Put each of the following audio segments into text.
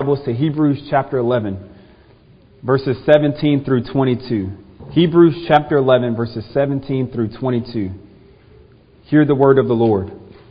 Bibles to Hebrews chapter 11, verses 17 through 22. Hebrews chapter 11, verses 17 through 22. Hear the word of the Lord.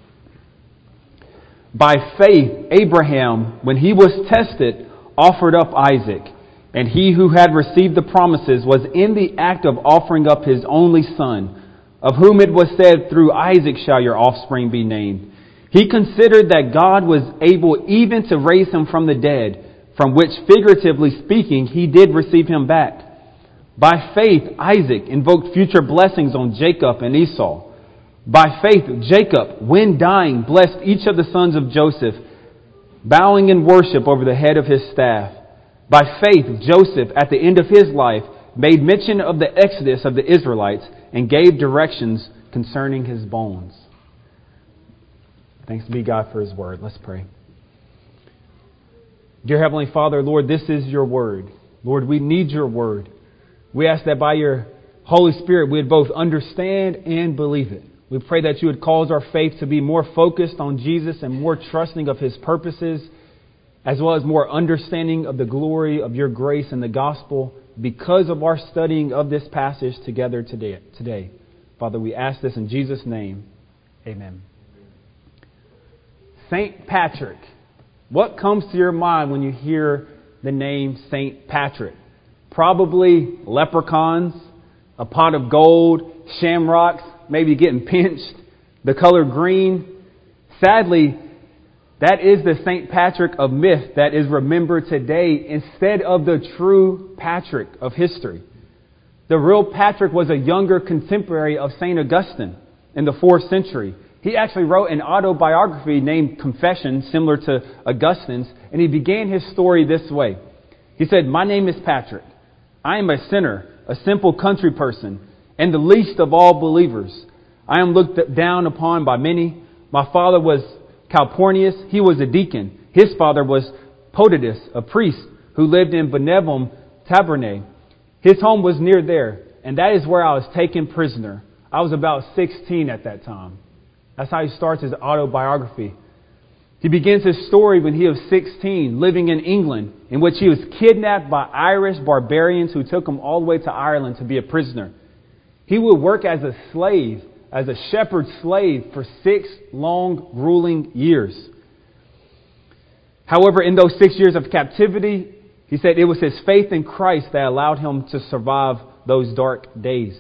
By faith, Abraham, when he was tested, offered up Isaac, and he who had received the promises was in the act of offering up his only son, of whom it was said, "Through Isaac shall your offspring be named." He considered that God was able even to raise him from the dead, from which, figuratively speaking, he did receive him back. By faith, Isaac invoked future blessings on Jacob and Esau. By faith, Jacob, when dying, blessed each of the sons of Joseph, bowing in worship over the head of his staff. By faith, Joseph, at the end of his life, made mention of the exodus of the Israelites and gave directions concerning his bones. Thanks be God for His word. Let's pray. Dear Heavenly Father, Lord, this is your word. Lord, we need your word. We ask that by your Holy Spirit we would both understand and believe it. We pray that you would cause our faith to be more focused on Jesus and more trusting of His purposes, as well as more understanding of the glory of your grace and the gospel because of our studying of this passage together today. Father, we ask this in Jesus' name. Amen. St. Patrick. What comes to your mind when you hear the name St. Patrick? Probably leprechauns, a pot of gold, shamrocks, maybe getting pinched, the color green. Sadly, that is the St. Patrick of myth that is remembered today instead of the true Patrick of history. The real Patrick was a younger contemporary of St. Augustine in the 4th century. He actually wrote an autobiography named Confession, similar to Augustine's, and he began his story this way. He said, "My name is Patrick. I am a sinner, a simple country person, and the least of all believers. I am looked down upon by many. My father was Calpurnius. He was a deacon. His father was Potitus, a priest who lived in Benevolum Tabernae. His home was near there, and that is where I was taken prisoner. I was about 16 at that time." That's how he starts his autobiography. He begins his story when he was 16, living in England, in which he was kidnapped by Irish barbarians who took him all the way to Ireland to be a prisoner. He would work as a slave, as a shepherd slave, for 6 long, grueling years. However, in those 6 years of captivity, he said it was his faith in Christ that allowed him to survive those dark days.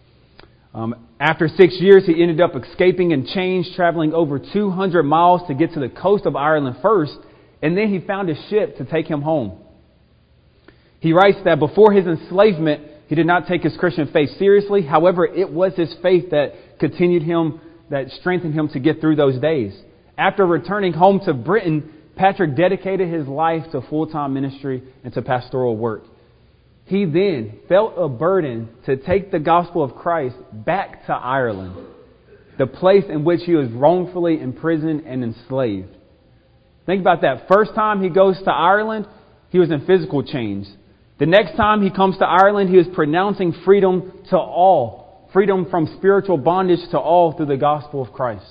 After 6 years, he ended up escaping in chains, traveling over 200 miles to get to the coast of Ireland first, and then he found a ship to take him home. He writes that before his enslavement, he did not take his Christian faith seriously. However, it was his faith that continued him, that strengthened him to get through those days. After returning home to Britain, Patrick dedicated his life to full-time ministry and to pastoral work. He then felt a burden to take the gospel of Christ back to Ireland, the place in which he was wrongfully imprisoned and enslaved. Think about that. First time he goes to Ireland, he was in physical chains. The next time he comes to Ireland, he was pronouncing freedom to all, freedom from spiritual bondage to all through the gospel of Christ.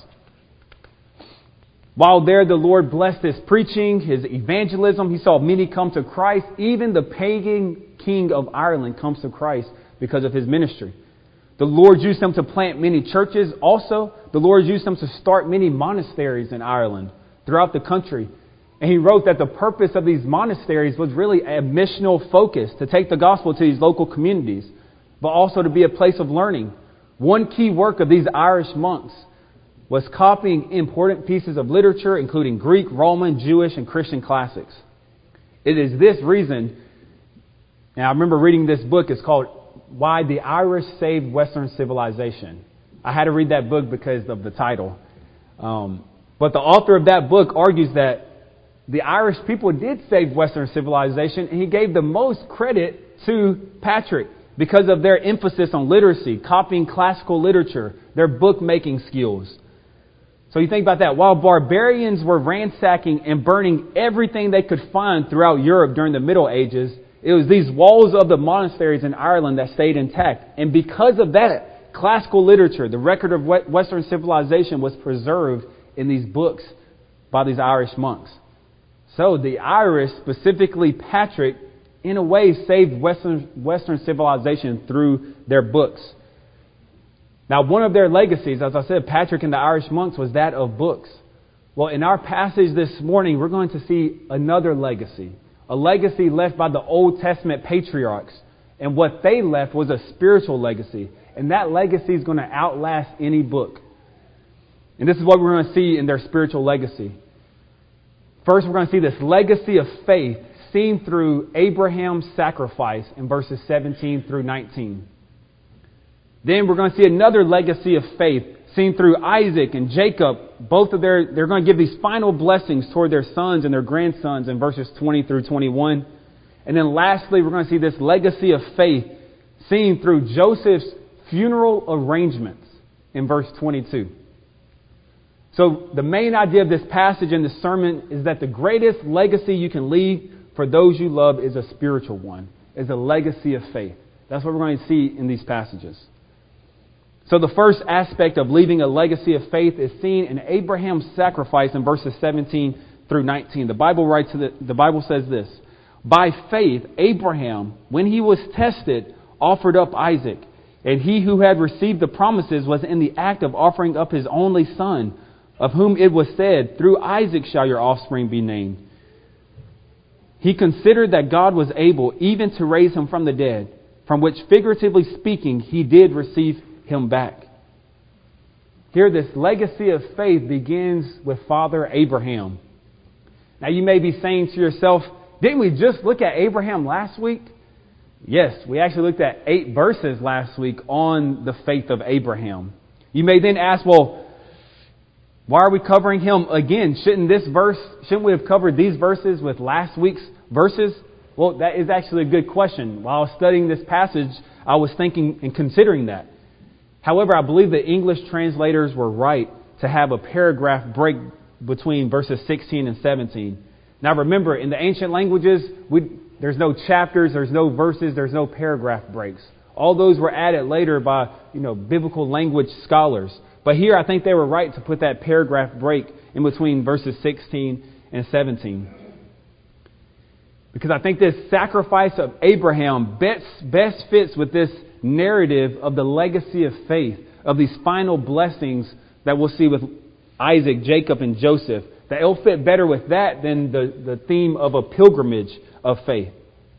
While there, the Lord blessed his preaching, his evangelism. He saw many come to Christ. Even the pagan king of Ireland comes to Christ because of his ministry. The Lord used him to plant many churches. Also, the Lord used him to start many monasteries in Ireland throughout the country. And he wrote that the purpose of these monasteries was really a missional focus, to take the gospel to these local communities, but also to be a place of learning. One key work of these Irish monks was copying important pieces of literature, including Greek, Roman, Jewish, and Christian classics. It is this reason, and I remember reading this book, it's called Why the Irish Saved Western Civilization. I had to read that book because of the title. But the author of that book argues that the Irish people did save Western civilization, and he gave the most credit to Patrick because of their emphasis on literacy, copying classical literature, their book-making skills. So you think about that. While barbarians were ransacking and burning everything they could find throughout Europe during the Middle Ages, it was these walls of the monasteries in Ireland that stayed intact. And because of that, classical literature, the record of Western civilization, was preserved in these books by these Irish monks. So the Irish, specifically Patrick, in a way saved Western civilization through their books. Now, one of their legacies, as I said, Patrick and the Irish monks, was that of books. Well, in our passage this morning, we're going to see another legacy, a legacy left by the Old Testament patriarchs. And what they left was a spiritual legacy. And that legacy is going to outlast any book. And this is what we're going to see in their spiritual legacy. First, we're going to see this legacy of faith seen through Abraham's sacrifice in verses 17 through 19. Then we're going to see another legacy of faith seen through Isaac and Jacob. They're going to give these final blessings toward their sons and their grandsons in verses 20 through 21. And then lastly, we're going to see this legacy of faith seen through Joseph's funeral arrangements in verse 22. So the main idea of this passage in this sermon is that the greatest legacy you can leave for those you love is a spiritual one, is a legacy of faith. That's what we're going to see in these passages. So the first aspect of leaving a legacy of faith is seen in Abraham's sacrifice in verses 17 through 19. The Bible says this: by faith, Abraham, when he was tested, offered up Isaac, and he who had received the promises was in the act of offering up his only son, of whom it was said, through Isaac shall your offspring be named. He considered that God was able even to raise him from the dead, from which, figuratively speaking, he did receive him back. Here, this legacy of faith begins with Father Abraham. Now, you may be saying to yourself, didn't we just look at Abraham last week? Yes, we actually looked at 8 verses last week on the faith of Abraham. You may then ask, well, why are we covering him again? Shouldn't we have covered these verses with last week's verses? Well, that is actually a good question. While I was studying this passage, I was thinking and considering that. However, I believe the English translators were right to have a paragraph break between verses 16 and 17. Now remember, in the ancient languages, there's no chapters, there's no verses, there's no paragraph breaks. All those were added later by, biblical language scholars. But here I think they were right to put that paragraph break in between verses 16 and 17. Because I think this sacrifice of Abraham best fits with this narrative of the legacy of faith, of these final blessings that we'll see with Isaac, Jacob, and Joseph. That it'll fit better with that than the theme of a pilgrimage of faith.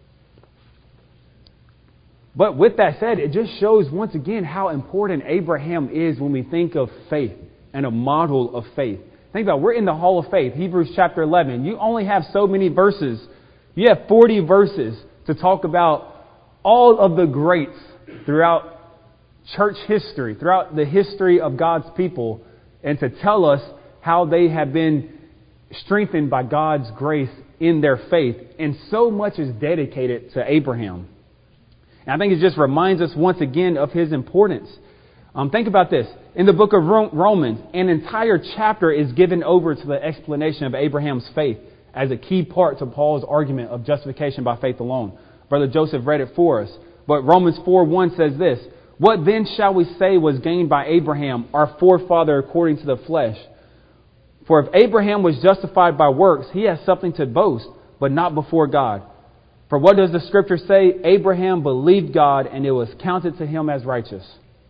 But with that said, it just shows once again how important Abraham is when we think of faith and a model of faith. Think about it. We're in the Hall of Faith, Hebrews chapter 11. You only have so many verses. You have 40 verses to talk about all of the greats throughout church history, throughout the history of God's people, and to tell us how they have been strengthened by God's grace in their faith. And so much is dedicated to Abraham. And I think it just reminds us once again of his importance. Think about this. In the book of Romans, an entire chapter is given over to the explanation of Abraham's faith as a key part to Paul's argument of justification by faith alone. Brother Joseph read it for us. But Romans 4:1 says this: what then shall we say was gained by Abraham, our forefather according to the flesh? For if Abraham was justified by works, he has something to boast, but not before God. For what does the Scripture say? Abraham believed God, and it was counted to him as righteous.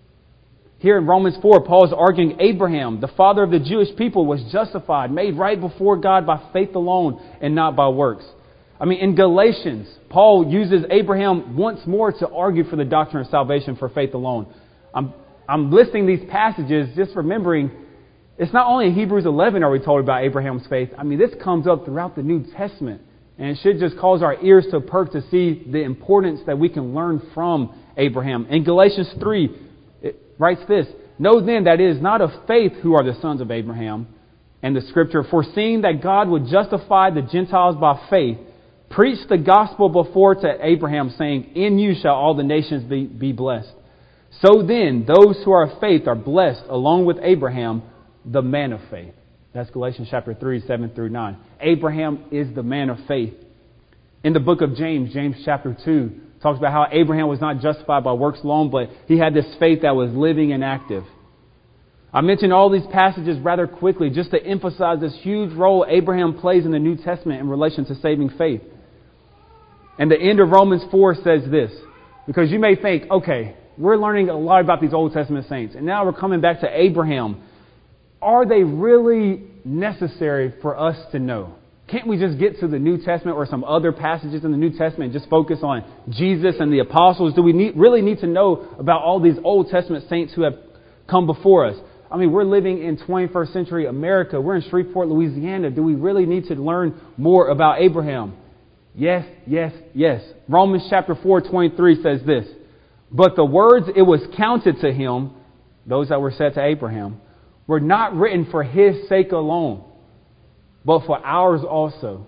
Here in Romans 4, Paul is arguing Abraham, the father of the Jewish people, was justified, made right before God by faith alone and not by works. In Galatians, Paul uses Abraham once more to argue for the doctrine of salvation for faith alone. I'm listing these passages just remembering it's not only in Hebrews 11 are we told about Abraham's faith. This comes up throughout the New Testament. And it should just cause our ears to perk to see the importance that we can learn from Abraham. In Galatians 3, it writes this: know then that it is not of faith who are the sons of Abraham. And the Scripture, foreseeing that God would justify the Gentiles by faith, preached the gospel before to Abraham, saying, in you shall all the nations be blessed. So then, those who are of faith are blessed along with Abraham, the man of faith. That's Galatians chapter 3, 7 through 9. Abraham is the man of faith. In the book of James, James chapter 2, talks about how Abraham was not justified by works alone, but he had this faith that was living and active. I mentioned all these passages rather quickly just to emphasize this huge role Abraham plays in the New Testament in relation to saving faith. And the end of Romans 4 says this, because you may think, okay, we're learning a lot about these Old Testament saints, and now we're coming back to Abraham. Are they really necessary for us to know? Can't we just get to the New Testament or some other passages in the New Testament and just focus on Jesus and the apostles? Do we really need to know about all these Old Testament saints who have come before us? I mean, we're living in 21st century America. We're in Shreveport, Louisiana. Do we really need to learn more about Abraham? Yes, yes, yes. Romans chapter 4:23 says this, but the words it was counted to him, those that were said to Abraham, were not written for his sake alone, but for ours also.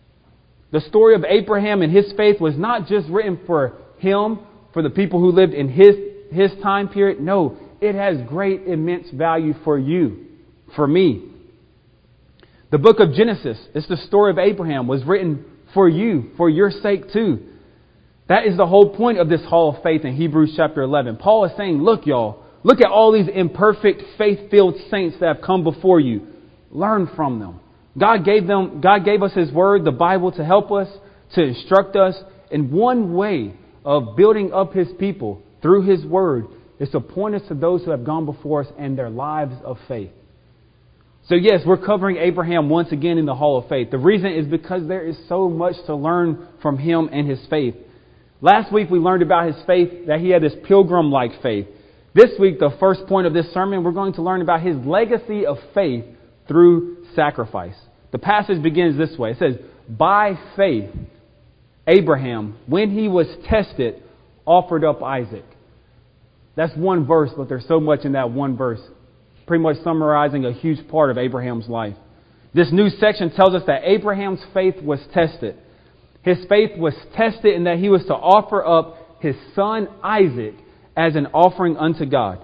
The story of Abraham and his faith was not just written for him, for the people who lived in his time period. No, it has great, immense value for you, for me. The book of Genesis, it's the story of Abraham, was written for you, for your sake too. That is the whole point of this hall of faith in Hebrews chapter 11. Paul is saying, look, y'all, look at all these imperfect, faith-filled saints that have come before you. Learn from them. God gave us His Word, the Bible, to help us, to instruct us. And one way of building up His people through His Word is to point us to those who have gone before us and their lives of faith. So yes, we're covering Abraham once again in the Hall of Faith. The reason is because there is so much to learn from him and his faith. Last week we learned about his faith, that he had this pilgrim-like faith. This week, the first point of this sermon, we're going to learn about his legacy of faith through sacrifice. The passage begins this way. It says, by faith, Abraham, when he was tested, offered up Isaac. That's one verse, but there's so much in that one verse, pretty much summarizing a huge part of Abraham's life. This new section tells us that Abraham's faith was tested. His faith was tested in that he was to offer up his son Isaac as an offering unto God.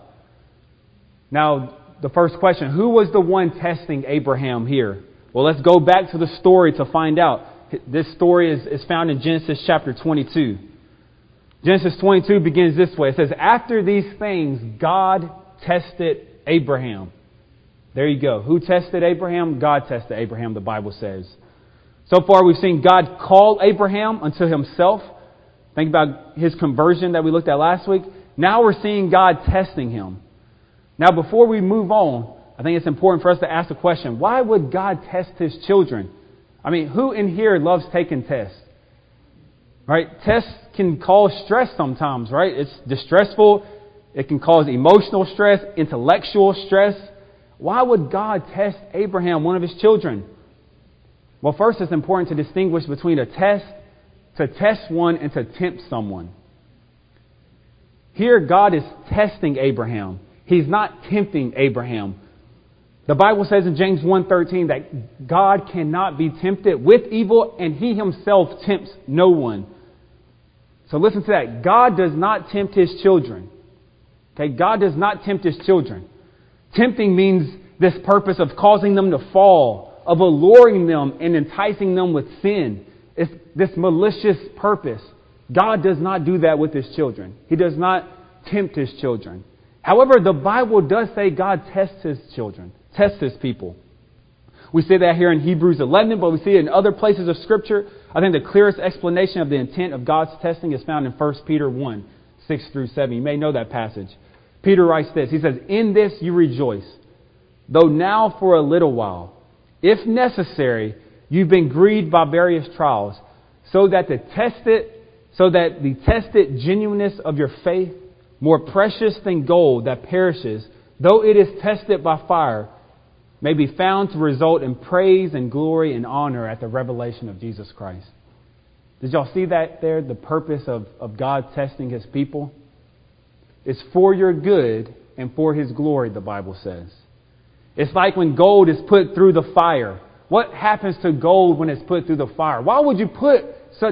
Now, the first question, who was the one testing Abraham here? Well, let's go back to the story to find out. This story is found in Genesis chapter 22. Genesis 22 begins this way. It says, after these things, God tested Abraham. There you go. Who tested Abraham? God tested Abraham, the Bible says. So far, we've seen God call Abraham unto himself. Think about his conversion that we looked at last week. Now we're seeing God testing him. Now, before we move on, I think it's important for us to ask the question, why would God test His children? I mean, who in here loves taking tests? Right? Tests can cause stress sometimes, right? It's distressful. It can cause emotional stress, intellectual stress. Why would God test Abraham, one of His children? Well, first, it's important to distinguish between a test, to test one, and to tempt someone. Here, God is testing Abraham. He's not tempting Abraham. The Bible says in James 1:13 that God cannot be tempted with evil, and He Himself tempts no one. So listen to that. God does not tempt His children. Okay, God does not tempt His children. Tempting means this purpose of causing them to fall, of alluring them and enticing them with sin. It's this malicious purpose. God does not do that with His children. He does not tempt His children. However, the Bible does say God tests His children, tests His people. We see that here in Hebrews 11, but we see it in other places of Scripture. I think the clearest explanation of the intent of God's testing is found in 1 Peter 1, 6 through 7. You may know that passage. Peter writes this. He says, in this you rejoice, though now for a little while, if necessary, you've been grieved by various trials, so that the tested genuineness of your faith, more precious than gold that perishes, though it is tested by fire, may be found to result in praise and glory and honor at the revelation of Jesus Christ. Did y'all see that there? The purpose of God testing His people? It's for your good and for His glory, the Bible says. It's like when gold is put through the fire. What happens to gold when it's put through the fire? Why would you put such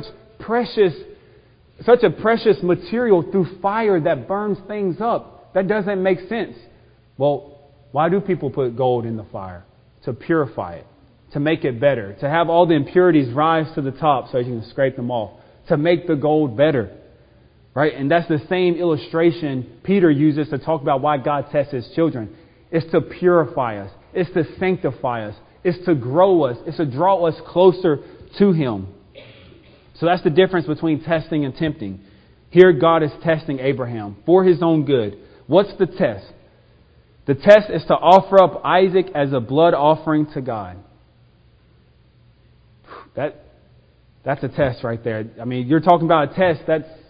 a precious material through fire that burns things up? That doesn't make sense. Well, why do people put gold in the fire? To purify it, to make it better, to have all the impurities rise to the top so you can scrape them off, to make the gold better. Right? And that's the same illustration Peter uses to talk about why God tests His children. It's to purify us. It's to sanctify us. It's to grow us. It's to draw us closer to Him. So that's the difference between testing and tempting. Here God is testing Abraham for His own good. What's the test? The test is to offer up Isaac as a blood offering to God. That's a test right there. I mean, you're talking about a test.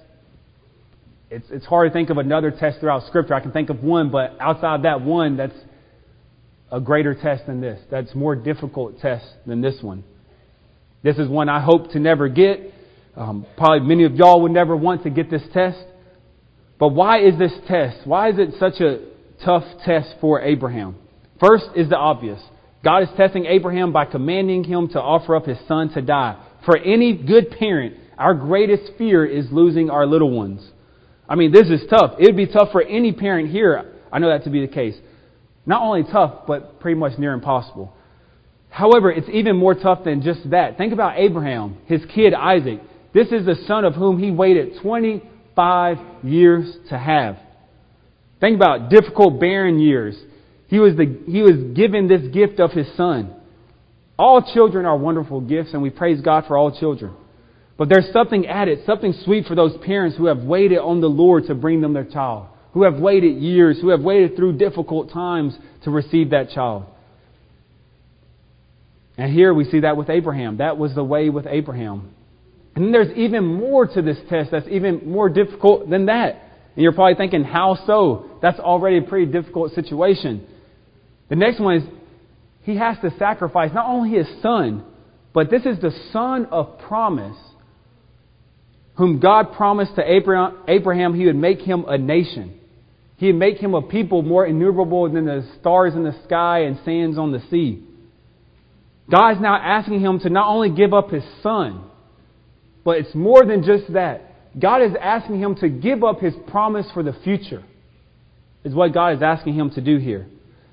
It's hard to think of another test throughout Scripture. I can think of one, but outside that one, that's a greater test than this. That's a more difficult test than this one. This is one I hope to never get. Probably many of y'all would never want to get this test. But why is this test? Why is it such a tough test for Abraham? First is the obvious. God is testing Abraham by commanding him to offer up his son to die. For any good parent, our greatest fear is losing our little ones. I mean, this is tough. It would be tough for any parent here. I know that to be the case. Not only tough, but pretty much near impossible. However, it's even more tough than just that. Think about Abraham, his kid Isaac. This is the son of whom he waited 25 years to have. Think about difficult, barren years. He was given this gift of his son. All children are wonderful gifts, and we praise God for all children. But there's something added, something sweet for those parents who have waited on the Lord to bring them their child, who have waited years, who have waited through difficult times to receive that child. And here we see that with Abraham. That was the way with Abraham. And then there's even more to this test that's even more difficult than that. And you're probably thinking, how so? That's already a pretty difficult situation. The next one is he has to sacrifice not only his son, but this is the son of promise, whom God promised to Abraham he would make him a nation. He would make him a people more innumerable than the stars in the sky and sands on the sea. God is now asking him to not only give up his son, but it's more than just that. God is asking him to give up his promise for the future, is what God is asking him to do here.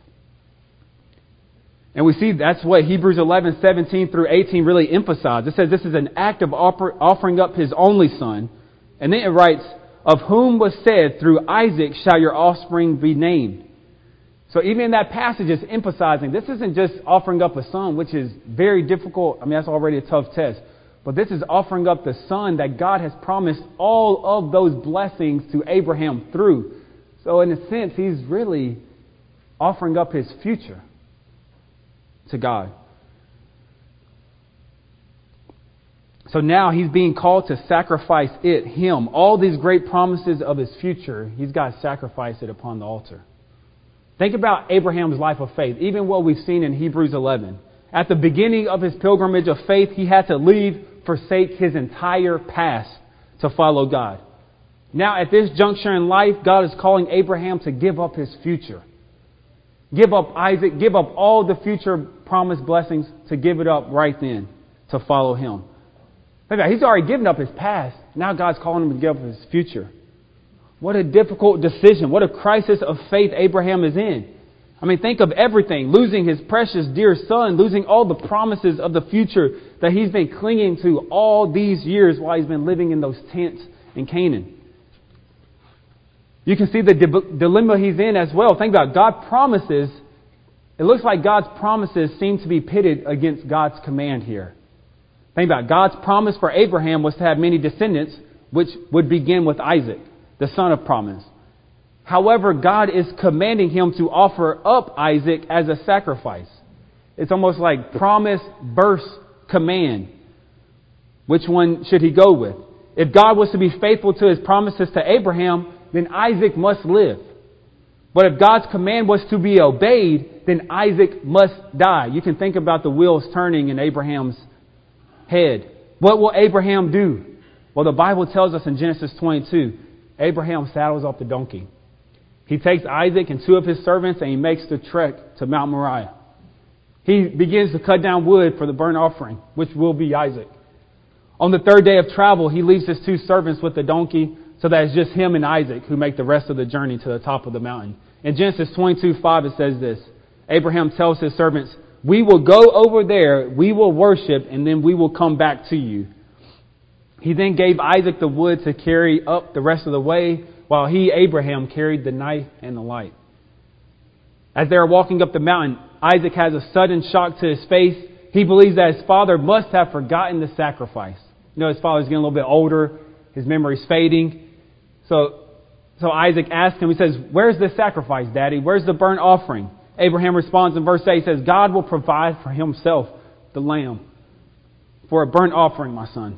And we see that's what Hebrews 11:17 through 18 really emphasize. It says this is an act of offering up his only son. And then it writes, of whom was said, through Isaac shall your offspring be named. So even in that passage, it's emphasizing this isn't just offering up a son, which is very difficult. I mean, that's already a tough test. But this is offering up the son that God has promised all of those blessings to Abraham through. So in a sense, he's really offering up his future to God. So now he's being called to sacrifice him. All these great promises of his future, he's got to sacrifice it upon the altar. Think about Abraham's life of faith, even what we've seen in Hebrews 11. At the beginning of his pilgrimage of faith, he had to forsake his entire past to follow God. Now at this juncture in life, God is calling Abraham to give up his future. Give up Isaac, give up all the future promised blessings, to give it up right then to follow him. He's already given up his past. Now God's calling him to give up his future. What a difficult decision. What a crisis of faith Abraham is in. I mean, think of everything. Losing his precious dear son. Losing all the promises of the future that he's been clinging to all these years while he's been living in those tents in Canaan. You can see the dilemma he's in as well. Think about it. God promises. It looks like God's promises seem to be pitted against God's command here. Think about it. God's promise for Abraham was to have many descendants, which would begin with Isaac, the son of promise. However, God is commanding him to offer up Isaac as a sacrifice. It's almost like promise versus command. Which one should he go with? If God was to be faithful to his promises to Abraham, then Isaac must live. But if God's command was to be obeyed, then Isaac must die. You can think about the wheels turning in Abraham's head. What will Abraham do? Well, the Bible tells us in Genesis 22, Abraham saddles up the donkey. He takes Isaac and two of his servants and he makes the trek to Mount Moriah. He begins to cut down wood for the burnt offering, which will be Isaac. On the third day of travel, he leaves his two servants with the donkey, so that it's just him and Isaac who make the rest of the journey to the top of the mountain. In Genesis 22:5, it says this. Abraham tells his servants, we will go over there, we will worship, and then we will come back to you. He then gave Isaac the wood to carry up the rest of the way, while he, Abraham, carried the knife and the light. As they are walking up the mountain, Isaac has a sudden shock to his face. He believes that his father must have forgotten the sacrifice. You know, his father's getting a little bit older. His memory's fading. So Isaac asks him, he says, "Where's the sacrifice, Daddy? Where's the burnt offering?" Abraham responds in verse 8, he says, "God will provide for himself the lamb for a burnt offering, my son."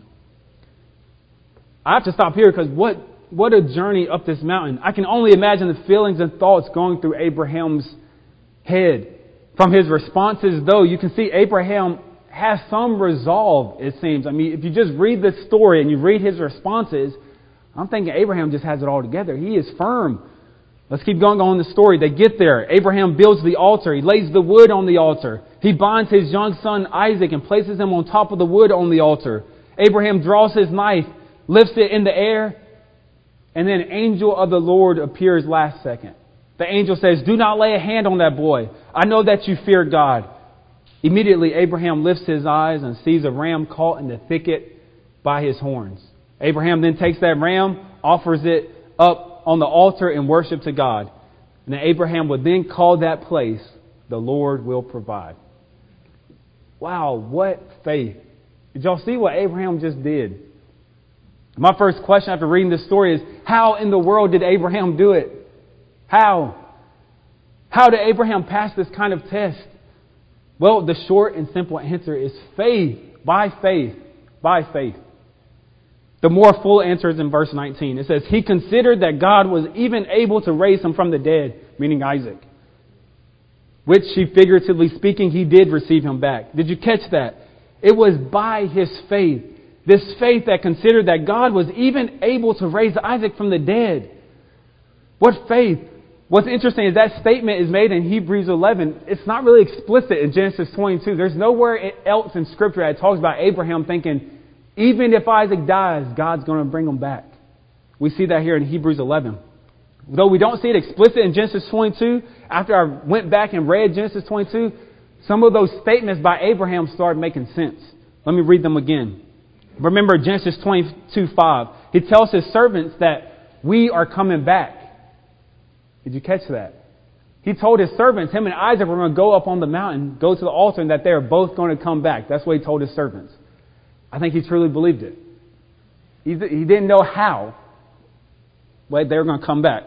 I have to stop here because what a journey up this mountain. I can only imagine the feelings and thoughts going through Abraham's head. From his responses, though, you can see Abraham has some resolve, it seems. I mean, if you just read this story and you read his responses, I'm thinking Abraham just has it all together. He is firm. Let's keep going on the story. They get there. Abraham builds the altar. He lays the wood on the altar. He binds his young son Isaac and places him on top of the wood on the altar. Abraham draws his knife, lifts it in the air, and then an angel of the Lord appears last second. The angel says, "Do not lay a hand on that boy. I know that you fear God." Immediately, Abraham lifts his eyes and sees a ram caught in the thicket by his horns. Abraham then takes that ram, offers it up on the altar in worship to God. And then Abraham would then call that place, "The Lord will provide." Wow, what faith. Did y'all see what Abraham just did? My first question after reading this story is, how in the world did Abraham do it? How? How did Abraham pass this kind of test? Well, the short and simple answer is faith. By faith. By faith. The more full answer is in verse 19. It says, "He considered that God was even able to raise him from the dead," meaning Isaac. Which, figuratively speaking, he did receive him back. Did you catch that? It was by his faith. This faith that considered that God was even able to raise Isaac from the dead. What faith? What's interesting is that statement is made in Hebrews 11. It's not really explicit in Genesis 22. There's nowhere else in Scripture that talks about Abraham thinking, even if Isaac dies, God's going to bring him back. We see that here in Hebrews 11. Though we don't see it explicit in Genesis 22, after I went back and read Genesis 22, some of those statements by Abraham started making sense. Let me read them again. Remember Genesis 22:5. He tells his servants that we are coming back. Did you catch that? He told his servants, him and Isaac were going to go up on the mountain, go to the altar, and that they are both going to come back. That's what he told his servants. I think he truly believed it. He didn't know how, but they were going to come back.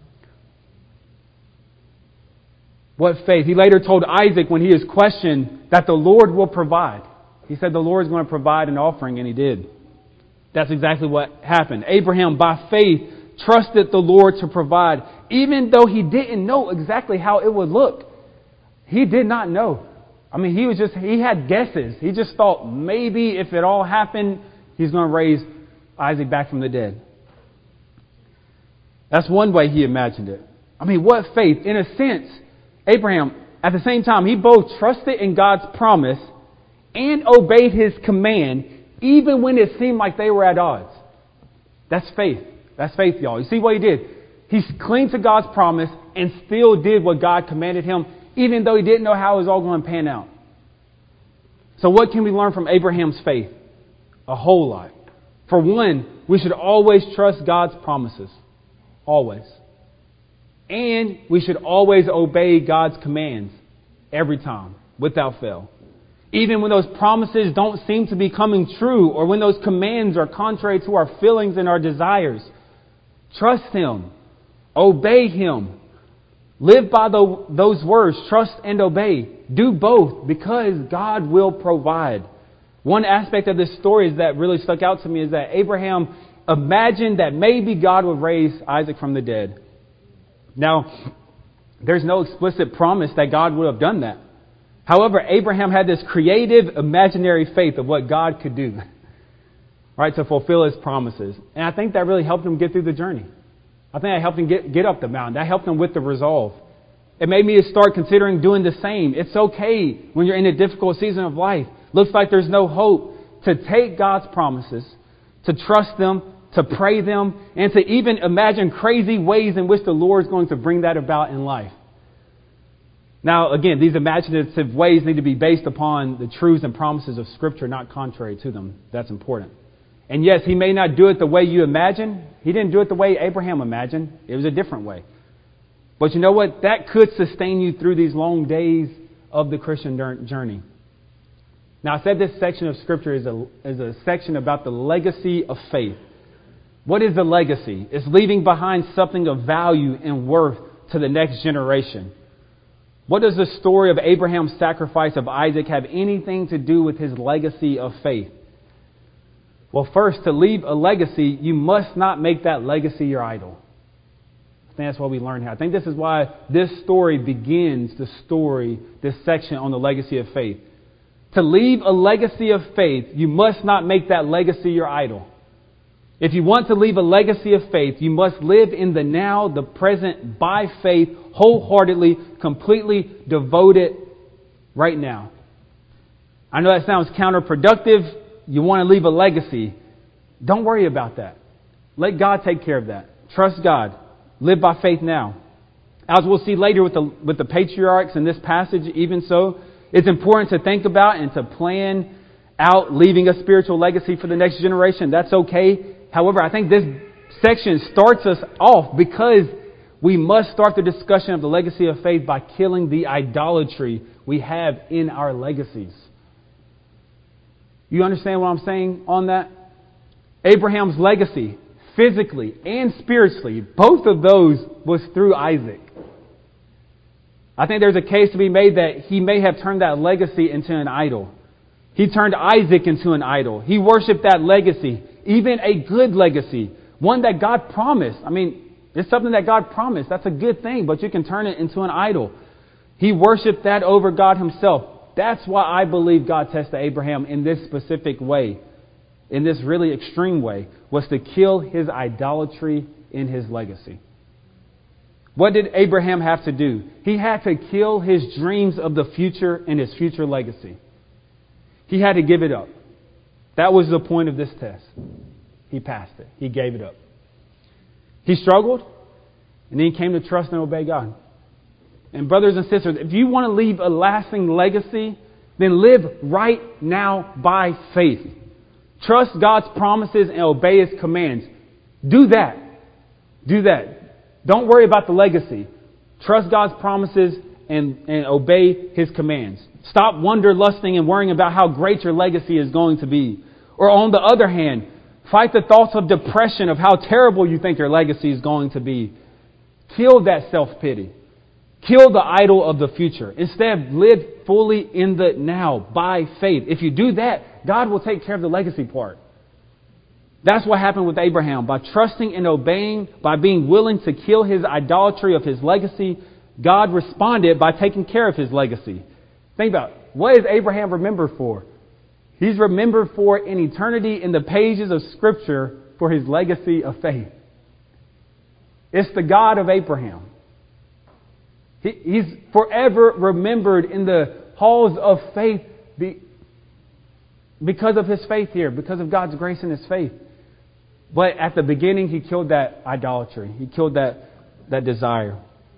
What faith? He later told Isaac when he is questioned that the Lord will provide. He said the Lord is going to provide an offering, and he did. That's exactly what happened. Abraham, by faith, trusted the Lord to provide, even though he didn't know exactly how it would look. He did not know. I mean, he had guesses. He just thought maybe if it all happened, he's going to raise Isaac back from the dead. That's one way he imagined it. I mean, what faith. In a sense, Abraham, at the same time, he both trusted in God's promise and obeyed his command, even when it seemed like they were at odds. That's faith. That's faith, y'all. You see what he did? He clinged to God's promise and still did what God commanded him, even though he didn't know how it was all going to pan out. So what can we learn from Abraham's faith? A whole lot. For one, we should always trust God's promises. Always. And we should always obey God's commands every time, without fail. Even when those promises don't seem to be coming true, or when those commands are contrary to our feelings and our desires. Trust Him. Obey Him. Live by those words, trust and obey. Do both, because God will provide. One aspect of this story that really stuck out to me is that Abraham imagined that maybe God would raise Isaac from the dead. Now, there's no explicit promise that God would have done that. However, Abraham had this creative, imaginary faith of what God could do, right, to fulfill His promises. And I think that really helped him get through the journey. I think that helped him get up the mountain. That helped him with the resolve. It made me start considering doing the same. It's okay when you're in a difficult season of life. Looks like there's no hope, to take God's promises, to trust them, to pray them, and to even imagine crazy ways in which the Lord is going to bring that about in life. Now, again, these imaginative ways need to be based upon the truths and promises of Scripture, not contrary to them. That's important. And yes, He may not do it the way you imagine. He didn't do it the way Abraham imagined. It was a different way. But you know what? That could sustain you through these long days of the Christian journey. Now, I said this section of Scripture is a section about the legacy of faith. What is a legacy? It's leaving behind something of value and worth to the next generation. What does the story of Abraham's sacrifice of Isaac have anything to do with his legacy of faith? Well, first, to leave a legacy, you must not make that legacy your idol. I think that's what we learn here. I think this is why this story begins this section on the legacy of faith. To leave a legacy of faith, you must not make that legacy your idol. If you want to leave a legacy of faith, you must live in the now, the present, by faith, wholeheartedly, completely devoted right now. I know that sounds counterproductive. You want to leave a legacy. Don't worry about that. Let God take care of that. Trust God. Live by faith now. As we'll see later with the patriarchs in this passage, even so, it's important to think about and to plan out leaving a spiritual legacy for the next generation. That's okay. However, I think this section starts us off because we must start the discussion of the legacy of faith by killing the idolatry we have in our legacies. You understand what I'm saying on that? Abraham's legacy, physically and spiritually, both of those was through Isaac. I think there's a case to be made that he may have turned that legacy into an idol. He turned Isaac into an idol. He worshiped that legacy, even a good legacy, one that God promised. I mean, it's something that God promised. That's a good thing, but you can turn it into an idol. He worshiped that over God himself. That's why I believe God tested Abraham in this specific way, in this really extreme way, was to kill his idolatry in his legacy. What did Abraham have to do? He had to kill his dreams of the future and his future legacy. He had to give it up. That was the point of this test. He passed it. He gave it up. He struggled, and then he came to trust and obey God. And brothers and sisters, if you want to leave a lasting legacy, then live right now by faith. Trust God's promises and obey His commands. Do that. Do that. Don't worry about the legacy. Trust God's promises and obey His commands. Stop wanderlusting and worrying about how great your legacy is going to be. Or on the other hand, fight the thoughts of depression of how terrible you think your legacy is going to be. Kill that self-pity. Kill the idol of the future. Instead, live fully in the now by faith. If you do that, God will take care of the legacy part. That's what happened with Abraham. By trusting and obeying, by being willing to kill his idolatry of his legacy, God responded by taking care of his legacy. Think about it. What is Abraham remembered for? He's remembered for in eternity in the pages of Scripture for his legacy of faith. It's the God of Abraham. He's forever remembered in the halls of faith because of his faith here, because of God's grace and his faith. But at the beginning, he killed that idolatry. He killed that desire.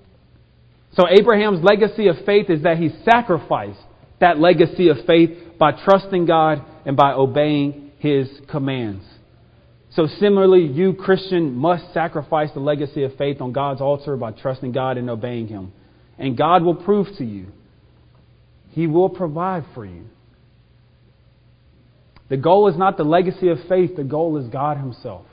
So Abraham's legacy of faith is that he sacrificed that legacy of faith by trusting God and by obeying His commands. So similarly, you, Christian, must sacrifice the legacy of faith on God's altar by trusting God and obeying Him. And God will prove to you. He will provide for you. The goal is not the legacy of faith. The goal is God Himself.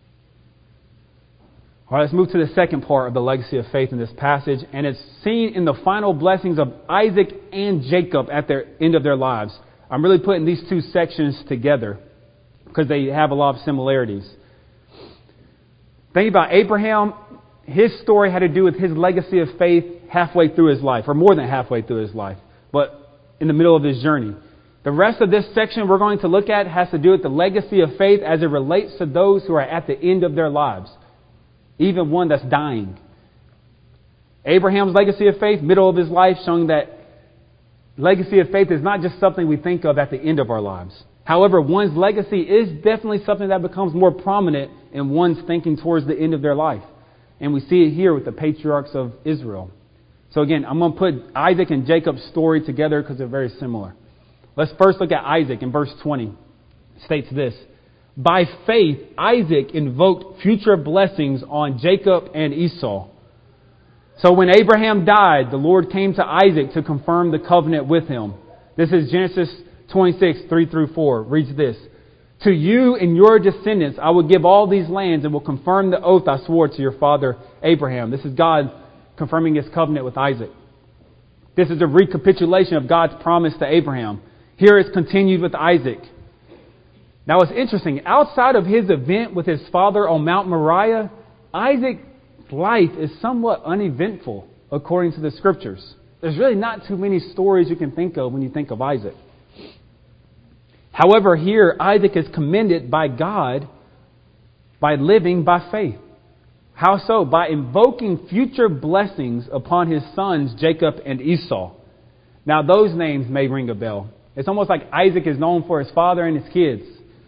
All right, let's move to the second part of the legacy of faith in this passage. And it's seen in the final blessings of Isaac and Jacob at their end of their lives. I'm really putting these two sections together because they have a lot of similarities. Think about Abraham. His story had to do with his legacy of faith halfway through his life, or more than halfway through his life, but in the middle of his journey. The rest of this section we're going to look at has to do with the legacy of faith as it relates to those who are at the end of their lives, even one that's dying. Abraham's legacy of faith, middle of his life, showing that legacy of faith is not just something we think of at the end of our lives. However, one's legacy is definitely something that becomes more prominent in one's thinking towards the end of their life. And we see it here with the patriarchs of Israel. So again, I'm going to put Isaac and Jacob's story together because they're very similar. Let's first look at Isaac in verse 20. It states this: by faith, Isaac invoked future blessings on Jacob and Esau. So when Abraham died, the Lord came to Isaac to confirm the covenant with him. This is Genesis 26, 3 through 4. Reads this. To you and your descendants I will give all these lands and will confirm the oath I swore to your father Abraham. This is God confirming his covenant with Isaac. This is a recapitulation of God's promise to Abraham. Here it's continued with Isaac. Now it's interesting. Outside of his event with his father on Mount Moriah, Isaac's life is somewhat uneventful according to the Scriptures. There's really not too many stories you can think of when you think of Isaac. However, here Isaac is commended by God by living by faith. How so? By invoking future blessings upon his sons Jacob and Esau. Now those names may ring a bell. It's almost like Isaac is known for his father and his kids.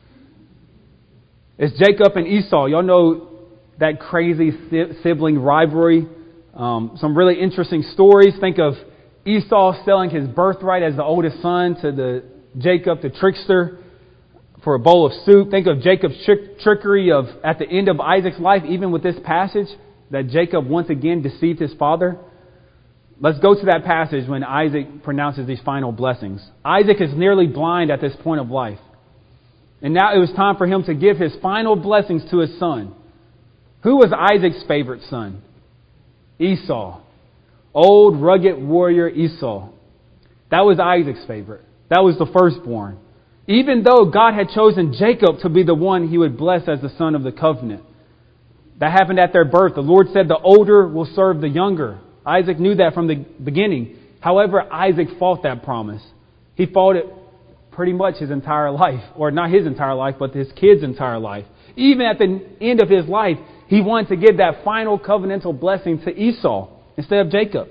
It's Jacob and Esau. Y'all know that crazy sibling rivalry. Some really interesting stories. Think of Esau selling his birthright as the oldest son to Jacob, the trickster, for a bowl of soup. Think of Jacob's trickery at the end of Isaac's life, even with this passage, that Jacob once again deceived his father. Let's go to that passage when Isaac pronounces these final blessings. Isaac is nearly blind at this point of life. And now it was time for him to give his final blessings to his son. Who was Isaac's favorite son? Esau. Old, rugged warrior Esau. That was Isaac's favorite. That was the firstborn. Even though God had chosen Jacob to be the one he would bless as the son of the covenant. That happened at their birth. The Lord said the older will serve the younger. Isaac knew that from the beginning. However, Isaac fought that promise. He fought it pretty much his entire life. Or not his entire life, but his kids' entire life. Even at the end of his life, he wanted to give that final covenantal blessing to Esau instead of Jacob.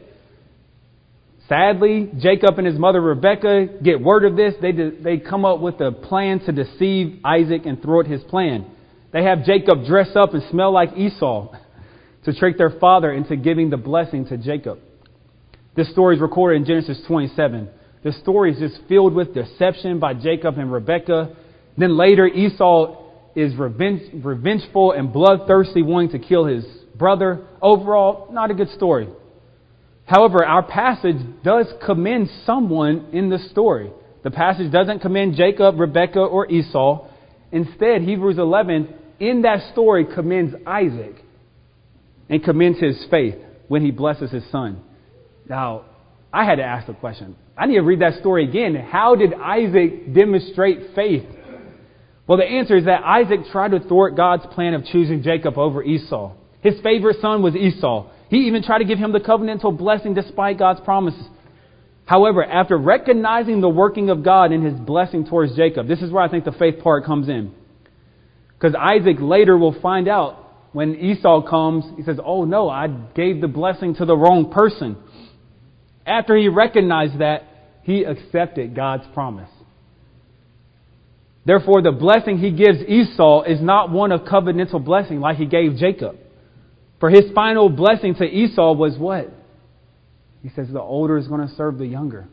Sadly, Jacob and his mother Rebekah get word of this. They come up with a plan to deceive Isaac and thwart his plan. They have Jacob dress up and smell like Esau to trick their father into giving the blessing to Jacob. This story is recorded in Genesis 27. The story is just filled with deception by Jacob and Rebekah. Then later, Esau is revengeful and bloodthirsty, wanting to kill his brother. Overall, not a good story. However, our passage does commend someone in the story. The passage doesn't commend Jacob, Rebekah, or Esau. Instead, Hebrews 11, in that story, commends Isaac and commends his faith when he blesses his son. Now, I had to ask the question. I need to read that story again. How did Isaac demonstrate faith? Well, the answer is that Isaac tried to thwart God's plan of choosing Jacob over Esau. His favorite son was Esau. He even tried to give him the covenantal blessing despite God's promises. However, after recognizing the working of God in his blessing towards Jacob, this is where I think the faith part comes in. Because Isaac later will find out when Esau comes, he says, oh no, I gave the blessing to the wrong person. After he recognized that, he accepted God's promise. Therefore, the blessing he gives Esau is not one of covenantal blessing like he gave Jacob. For his final blessing to Esau was what? He says the older is going to serve the younger.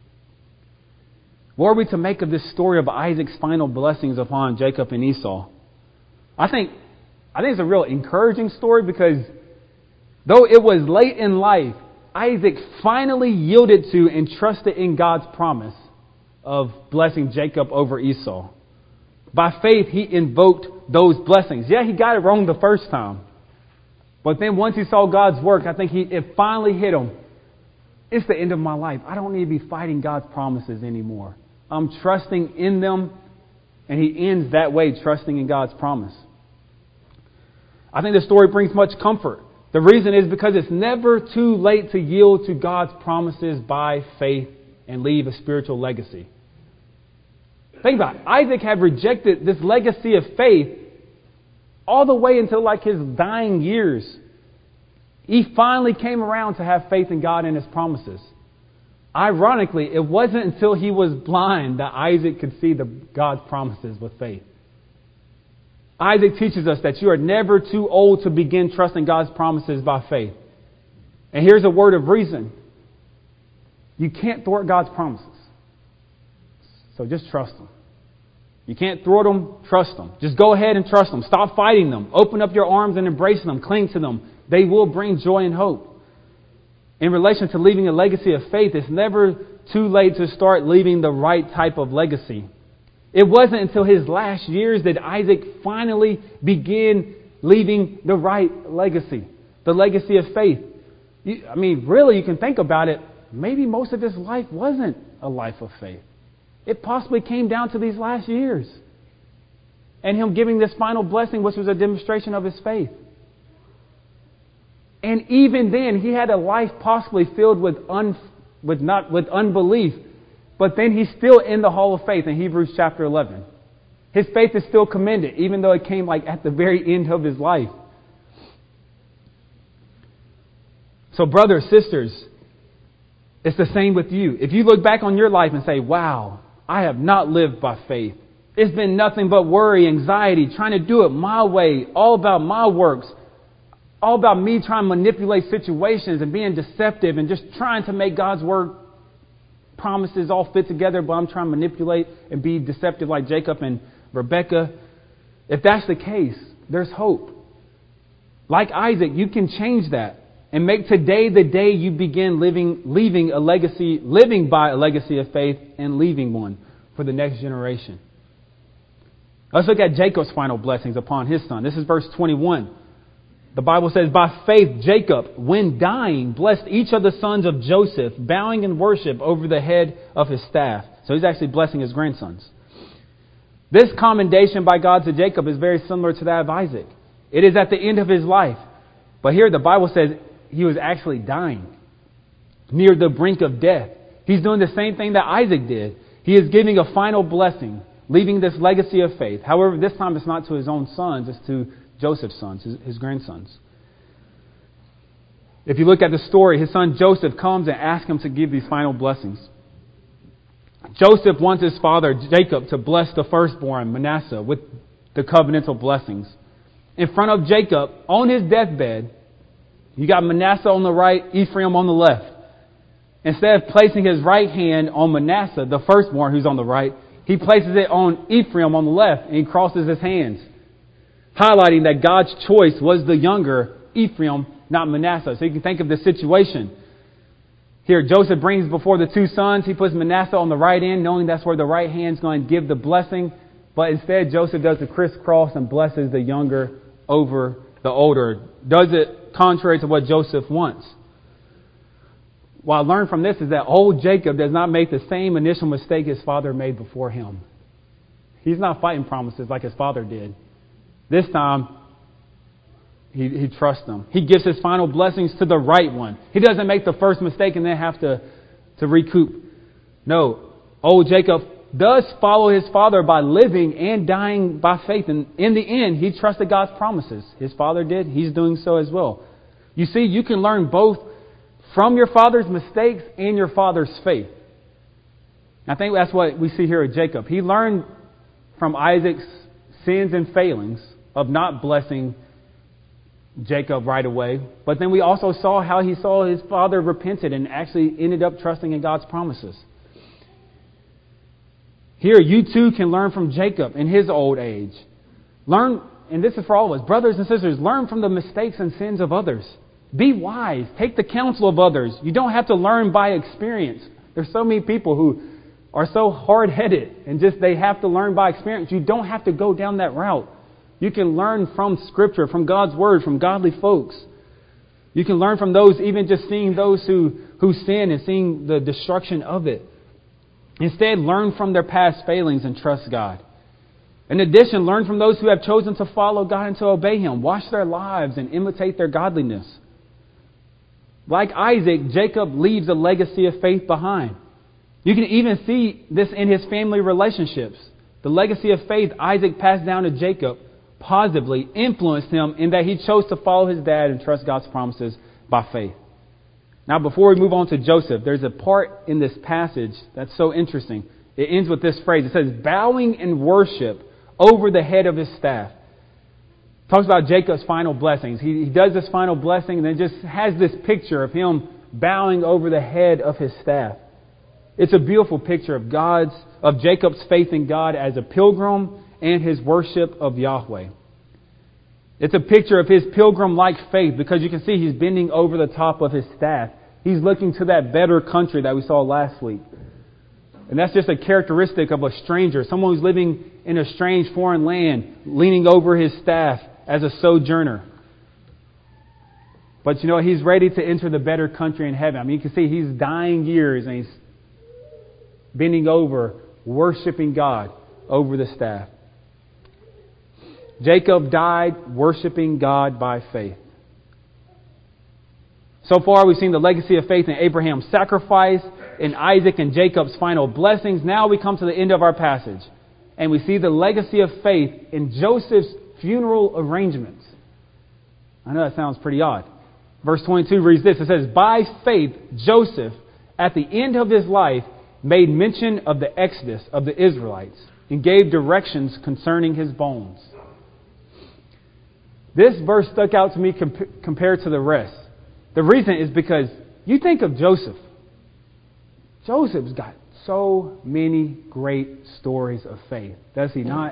What are we to make of this story of Isaac's final blessings upon Jacob and Esau? I think it's a real encouraging story because though it was late in life, Isaac finally yielded to and trusted in God's promise of blessing Jacob over Esau. By faith, he invoked those blessings. Yeah, he got it wrong the first time. But then once he saw God's work, I think it finally hit him. It's the end of my life. I don't need to be fighting God's promises anymore. I'm trusting in them, and he ends that way, trusting in God's promise. I think the story brings much comfort. The reason is because it's never too late to yield to God's promises by faith and leave a spiritual legacy. Think about it. Isaac had rejected this legacy of faith all the way until like his dying years. He finally came around to have faith in God and his promises. Ironically, it wasn't until he was blind that Isaac could see God's promises with faith. Isaac teaches us that you are never too old to begin trusting God's promises by faith. And here's a word of reason. You can't thwart God's promises. So just trust them. You can't thwart them, trust them. Just go ahead and trust them. Stop fighting them. Open up your arms and embrace them. Cling to them. They will bring joy and hope. in relation to leaving a legacy of faith, it's never too late to start leaving the right type of legacy. It wasn't until his last years that Isaac finally began leaving the right legacy, the legacy of faith. Really, you can think about it. Maybe most of his life wasn't a life of faith. It possibly came down to these last years and him giving this final blessing, which was a demonstration of his faith. And even then, he had a life possibly filled with unbelief. But then he's still in the hall of faith in Hebrews chapter 11. His faith is still commended, even though it came at the very end of his life. So brothers, sisters, it's the same with you. If you look back on your life and say, wow, I have not lived by faith. It's been nothing but worry, anxiety, trying to do it my way, all about my works, all about me trying to manipulate situations and being deceptive and just trying to make God's word promises all fit together, but I'm trying to manipulate and be deceptive like Jacob and Rebekah. If that's the case, there's hope. Like Isaac, you can change that and make today the day you begin living by a legacy of faith and leaving one for the next generation. Let's look at Jacob's final blessings upon his son. This is verse 21. The Bible says, by faith, Jacob, when dying, blessed each of the sons of Joseph, bowing in worship over the head of his staff. So he's actually blessing his grandsons. This commendation by God to Jacob is very similar to that of Isaac. It is at the end of his life. But here the Bible says he was actually dying, near the brink of death. He's doing the same thing that Isaac did. He is giving a final blessing, leaving this legacy of faith. However, this time it's not to his own sons, it's to Joseph's sons, his grandsons. If you look at the story, his son Joseph comes and asks him to give these final blessings. Joseph wants his father Jacob to bless the firstborn, Manasseh, with the covenantal blessings. In front of Jacob, on his deathbed, you got Manasseh on the right, Ephraim on the left. Instead of placing his right hand on Manasseh, the firstborn who's on the right, he places it on Ephraim on the left and he crosses his hands, highlighting that God's choice was the younger Ephraim, not Manasseh. So you can think of the situation. Here, Joseph brings before the two sons. He puts Manasseh on the right end, knowing that's where the right hand's going to give the blessing. But instead, Joseph does the crisscross and blesses the younger over the older. Does it contrary to what Joseph wants. What I learned from this is that old Jacob does not make the same initial mistake his father made before him. He's not fighting promises like his father did. This time, he trusts them. He gives his final blessings to the right one. He doesn't make the first mistake and then have to recoup. No, old Jacob does follow his father by living and dying by faith. And in the end, he trusted God's promises. His father did. He's doing so as well. You see, you can learn both from your father's mistakes and your father's faith. I think that's what we see here with Jacob. He learned from Isaac's sins and failings of not blessing Jacob right away. But then we also saw how he saw his father repented and actually ended up trusting in God's promises. Here, you too can learn from Jacob in his old age. Learn, and this is for all of us, brothers and sisters, learn from the mistakes and sins of others. Be wise. Take the counsel of others. You don't have to learn by experience. There's so many people who are so hard-headed and just they have to learn by experience. You don't have to go down that route. You can learn from Scripture, from God's Word, from godly folks. You can learn from those, even just seeing those who sin and seeing the destruction of it. Instead, learn from their past failings and trust God. In addition, learn from those who have chosen to follow God and to obey Him. Watch their lives and imitate their godliness. Like Isaac, Jacob leaves a legacy of faith behind. You can even see this in his family relationships. The legacy of faith Isaac passed down to Jacob positively influenced him in that he chose to follow his dad and trust God's promises by faith. Now, before we move on to Joseph, there's a part in this passage that's so interesting. It ends with this phrase. It says, bowing in worship over the head of his staff. It talks about Jacob's final blessings. He does this final blessing and then just has this picture of him bowing over the head of his staff. It's a beautiful picture of Jacob's faith in God as a pilgrim and his worship of Yahweh. It's a picture of his pilgrim-like faith because you can see he's bending over the top of his staff He's looking to that better country that we saw last week. And that's just a characteristic of a stranger, someone who's living in a strange foreign land, leaning over his staff as a sojourner. But you know, he's ready to enter the better country in heaven. I mean, you can see he's dying years and he's bending over, worshiping God over the staff. Jacob died worshiping God by faith. So far, we've seen the legacy of faith in Abraham's sacrifice, in Isaac and Jacob's final blessings. Now we come to the end of our passage, and we see the legacy of faith in Joseph's funeral arrangements. I know that sounds pretty odd. Verse 22 reads this. It says, "By faith, Joseph, at the end of his life, made mention of the exodus of the Israelites and gave directions concerning his bones." This verse stuck out to me compared to the rest. The reason is because you think of Joseph. Joseph's got so many great stories of faith, does he not?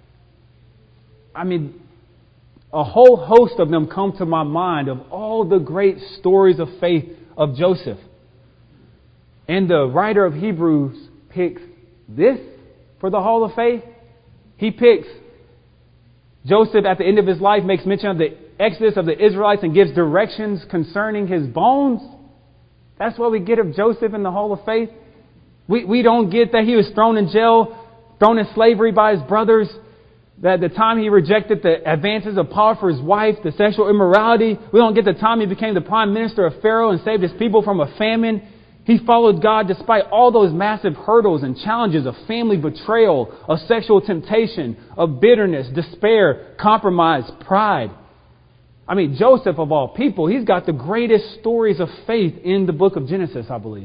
I mean, a whole host of them come to my mind of all the great stories of faith of Joseph. And the writer of Hebrews picks this for the Hall of Faith. He picks Joseph at the end of his life, makes mention of the exodus of the Israelites and gives directions concerning his bones. That's what we get of Joseph in the Hall of Faith. We don't get that he was thrown in jail, thrown in slavery by his brothers, that the time he rejected the advances of Potiphar's wife, the sexual immorality. We don't get the time he became the prime minister of Pharaoh and saved his people from a famine. He followed God despite all those massive hurdles and challenges of family betrayal, of sexual temptation, of bitterness, despair, compromise, pride. I mean, Joseph, of all people, he's got the greatest stories of faith in the book of Genesis, I believe.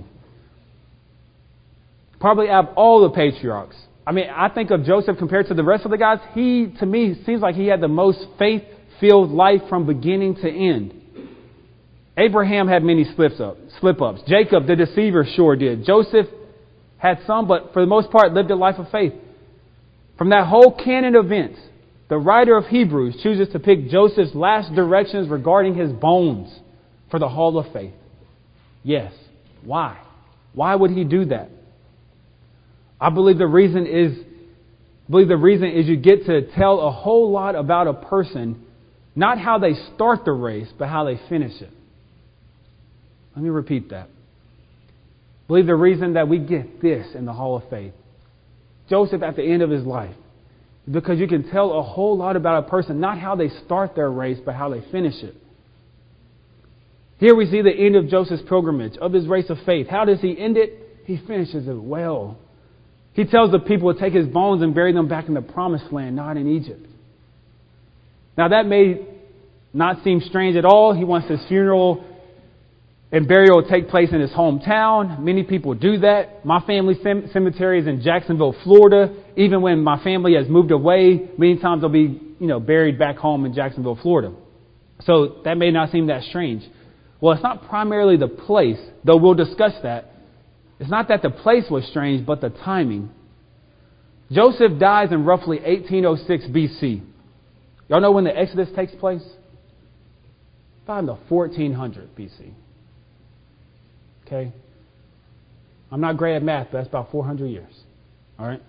Probably out of all the patriarchs. I mean, I think of Joseph compared to the rest of the guys. He, to me, seems like he had the most faith-filled life from beginning to end. Abraham had many slip-ups. Jacob, the deceiver, sure did. Joseph had some, but for the most part, lived a life of faith. From that whole canon of events, the writer of Hebrews chooses to pick Joseph's last directions regarding his bones for the Hall of Faith. Yes. Why? Why would he do that? I believe the reason is you get to tell a whole lot about a person, not how they start the race, but how they finish it. Let me repeat that. I believe the reason that we get this in the Hall of Faith, Joseph at the end of his life, is because you can tell a whole lot about a person, not how they start their race, but how they finish it. Here we see the end of Joseph's pilgrimage, of his race of faith. How does he end it? He finishes it well. He tells the people to take his bones and bury them back in the promised land, not in Egypt. Now that may not seem strange at all. He wants his funeral and burial to take place in his hometown. Many people do that. My family cemetery is in Jacksonville, Florida. Even when my family has moved away, many times they'll be, buried back home in Jacksonville, Florida. So that may not seem that strange. Well, it's not primarily the place, though we'll discuss that. It's not that the place was strange, but the timing. Joseph dies in roughly 1806 BC. Y'all know when the Exodus takes place? About in the 1400 BC. Okay? I'm not great at math, but that's about 400 years. All right?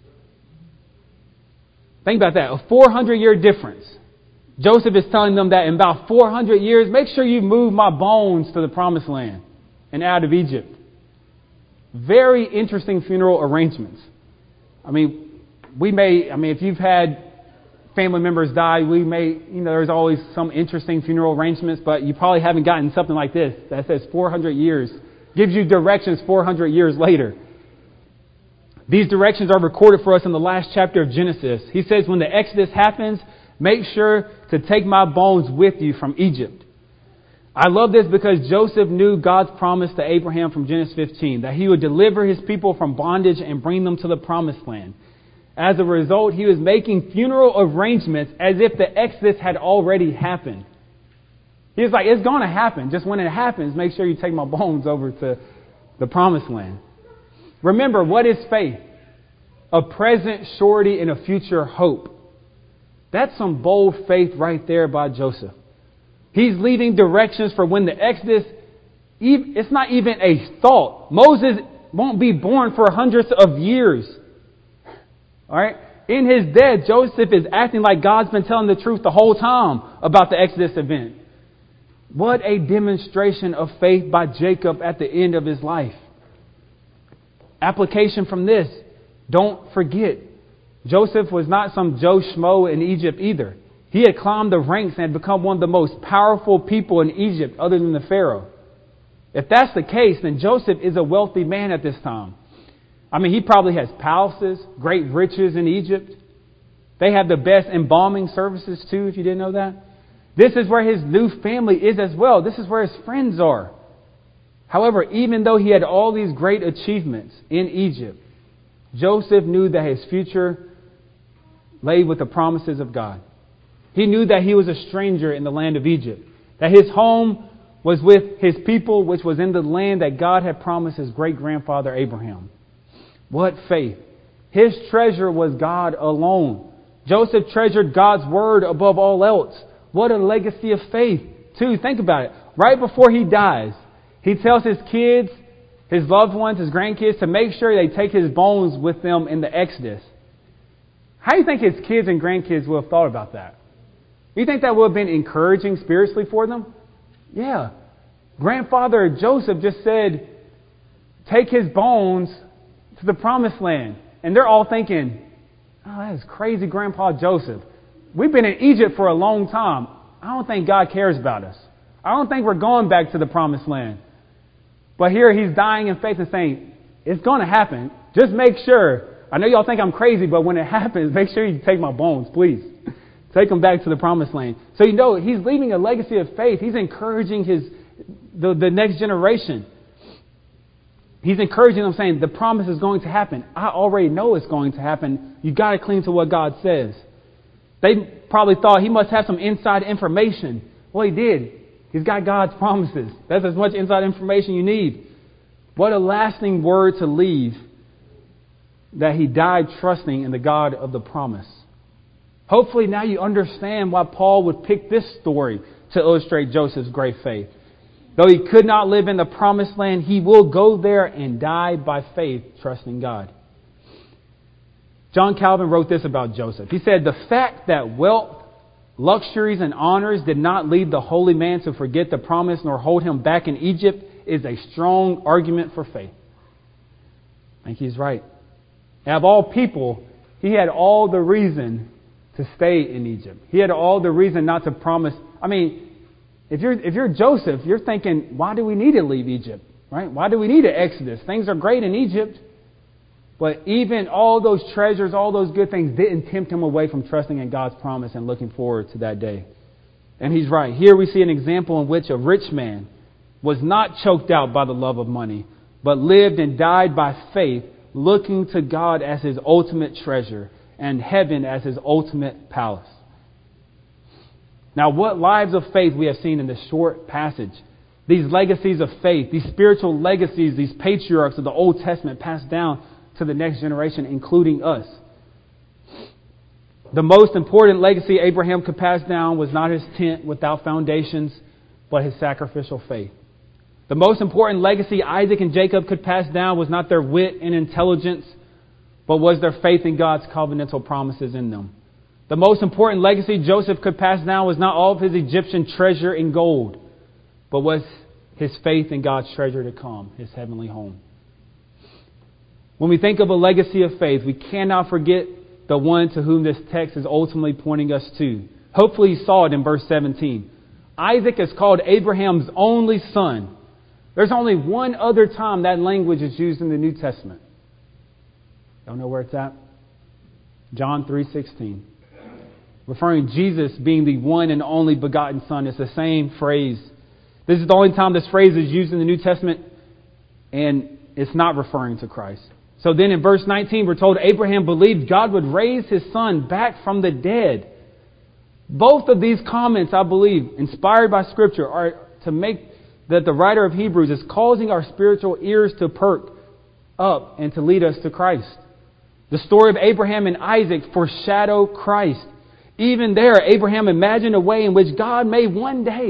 Think about that. A 400-year difference. Joseph is telling them that in about 400 years, make sure you move my bones to the promised land and out of Egypt. Very interesting funeral arrangements. If you've had family members die, there's always some interesting funeral arrangements, but you probably haven't gotten something like this that says 400 years, gives you directions 400 years later. These directions are recorded for us in the last chapter of Genesis. He says, when the Exodus happens, make sure to take my bones with you from Egypt. I love this because Joseph knew God's promise to Abraham from Genesis 15, that he would deliver his people from bondage and bring them to the promised land. As a result, he was making funeral arrangements as if the Exodus had already happened. He was like, it's going to happen. Just when it happens, make sure you take my bones over to the promised land. Remember, what is faith? A present surety and a future hope. That's some bold faith right there by Joseph. He's leaving directions for when the Exodus It's not even a thought. Moses won't be born for hundreds of years. All right? In his death, Joseph is acting like God's been telling the truth the whole time about the Exodus event. What a demonstration of faith by Jacob at the end of his life. Application from this. Don't forget, Joseph was not some Joe Schmo in Egypt either. He had climbed the ranks and had become one of the most powerful people in Egypt other than the Pharaoh. If that's the case, then Joseph is a wealthy man at this time. I mean, he probably has palaces, great riches in Egypt. They have the best embalming services too, if you didn't know that. This is where his new family is as well. This is where his friends are. However, even though he had all these great achievements in Egypt, Joseph knew that his future lay with the promises of God. He knew that he was a stranger in the land of Egypt, that his home was with his people, which was in the land that God had promised his great-grandfather Abraham. What faith! His treasure was God alone. Joseph treasured God's word above all else. What a legacy of faith, too. Think about it. Right before he dies, he tells his kids, his loved ones, his grandkids, to make sure they take his bones with them in the Exodus. How do you think his kids and grandkids would have thought about that? You think that would have been encouraging spiritually for them? Yeah. Grandfather Joseph just said, take his bones to the promised land. And they're all thinking, oh, that is crazy, Grandpa Joseph. We've been in Egypt for a long time. I don't think God cares about us. I don't think we're going back to the promised land. But here he's dying in faith and saying, it's going to happen. Just make sure. I know y'all think I'm crazy, but when it happens, make sure you take my bones, please. Take them back to the promised land. So you know he's leaving a legacy of faith. He's encouraging the next generation. He's encouraging them, saying, the promise is going to happen. I already know it's going to happen. You got to cling to what God says. They probably thought he must have some inside information. Well, he did. He's got God's promises. That's as much inside information you need. What a lasting word to leave, that he died trusting in the God of the promise. Hopefully now you understand why Paul would pick this story to illustrate Joseph's great faith. Though he could not live in the promised land, he will go there and die by faith, trusting God. John Calvin wrote this about Joseph. He said, the fact that wealth, luxuries, and honors did not lead the holy man to forget the promise nor hold him back in Egypt is a strong argument for faith. I think he's right. And of all people, he had all the reason to stay in Egypt. He had all the reason not to promise. I mean, if you're Joseph, you're thinking, why do we need to leave Egypt? Right? Why do we need an exodus? Things are great in Egypt. But even all those treasures, all those good things didn't tempt him away from trusting in God's promise and looking forward to that day. And he's right. Here we see an example in which a rich man was not choked out by the love of money, but lived and died by faith, looking to God as his ultimate treasure and heaven as his ultimate palace. Now, what lives of faith we have seen in this short passage. These legacies of faith, these spiritual legacies, these patriarchs of the Old Testament passed down to the next generation, including us. The most important legacy Abraham could pass down was not his tent without foundations, but his sacrificial faith. The most important legacy Isaac and Jacob could pass down was not their wit and intelligence, but was their faith in God's covenantal promises in them. The most important legacy Joseph could pass down was not all of his Egyptian treasure in gold, but was his faith in God's treasure to come, his heavenly home. When we think of a legacy of faith, we cannot forget the one to whom this text is ultimately pointing us to. Hopefully you saw it in verse 17. Isaac is called Abraham's only son. There's only one other time that language is used in the New Testament. Don't know where it's at? John 3:16. Referring to Jesus being the one and only begotten Son. It's the same phrase. This is the only time this phrase is used in the New Testament, and it's not referring to Christ. So then in verse 19, we're told Abraham believed God would raise his son back from the dead. Both of these comments, I believe, inspired by Scripture, are to make that the writer of Hebrews is causing our spiritual ears to perk up and to lead us to Christ. The story of Abraham and Isaac foreshadow Christ. Even there, Abraham imagined a way in which God may one day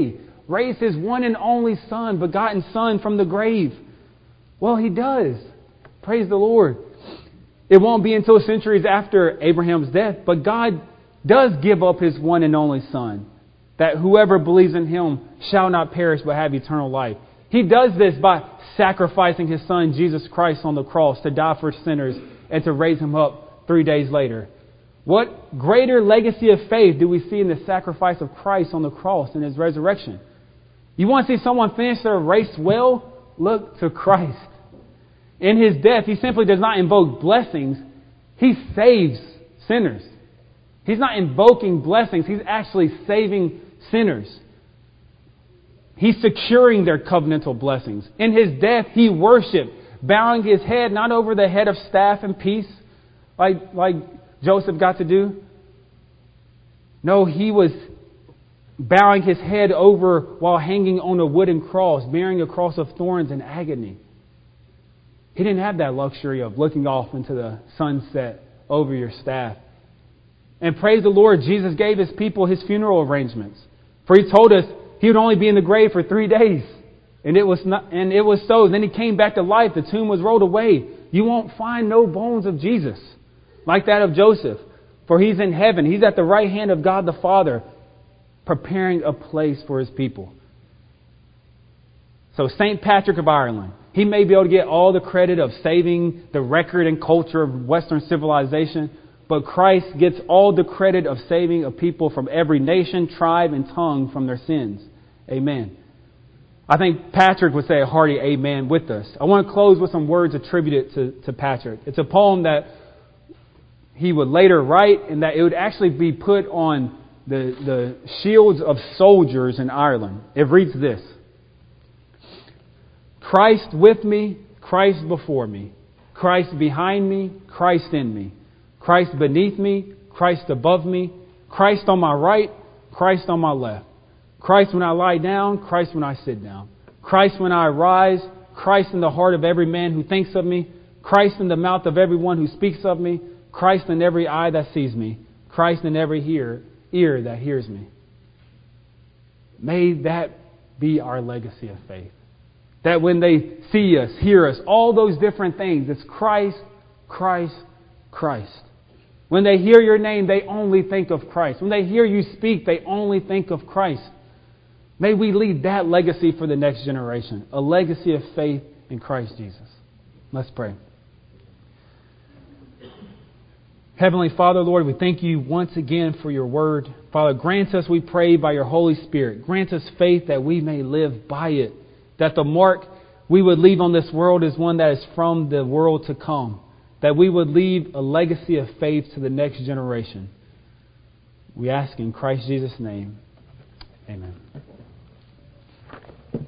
raise His one and only Son, begotten Son, from the grave? Well, He does. Praise the Lord. It won't be until centuries after Abraham's death, but God does give up His one and only Son, that whoever believes in Him shall not perish but have eternal life. He does this by sacrificing His Son, Jesus Christ, on the cross to die for sinners and to raise Him up 3 days later. What greater legacy of faith do we see in the sacrifice of Christ on the cross and His resurrection? You want to see someone finish their race well? Look to Christ. In His death, He simply does not invoke blessings. He saves sinners. He's not invoking blessings. He's actually saving sinners. He's securing their covenantal blessings. In His death, He worshiped, bowing His head not over the head of staff and peace like Joseph got to do. No, He was bowing His head over while hanging on a wooden cross, bearing a cross of thorns in agony. He didn't have that luxury of looking off into the sunset over your staff. And praise the Lord, Jesus gave His people His funeral arrangements. For He told us He would only be in the grave for 3 days. And it was so. Then He came back to life. The tomb was rolled away. You won't find no bones of Jesus like that of Joseph. For He's in heaven. He's at the right hand of God the Father, preparing a place for His people. So St. Patrick of Ireland, he may be able to get all the credit of saving the record and culture of Western civilization, but Christ gets all the credit of saving a people from every nation, tribe, and tongue from their sins. Amen. I think Patrick would say a hearty amen with us. I want to close with some words attributed to Patrick. It's a poem that he would later write, and that it would actually be put on the shields of soldiers in Ireland. It reads this: Christ with me, Christ before me, Christ behind me, Christ in me, Christ beneath me, Christ above me, Christ on my right, Christ on my left, Christ when I lie down, Christ when I sit down, Christ when I rise, Christ in the heart of every man who thinks of me, Christ in the mouth of everyone who speaks of me, Christ in every eye that sees me, Christ in every ear that hears me. May that be our legacy of faith. That when they see us, hear us, all those different things, it's Christ, Christ, Christ. When they hear your name, they only think of Christ. When they hear you speak, they only think of Christ. May we leave that legacy for the next generation, a legacy of faith in Christ Jesus. Let's pray. Heavenly Father, Lord, we thank You once again for Your word. Father, grant us, we pray, by Your Holy Spirit, grant us faith that we may live by it. That the mark we would leave on this world is one that is from the world to come. That we would leave a legacy of faith to the next generation. We ask in Christ Jesus' name. Amen.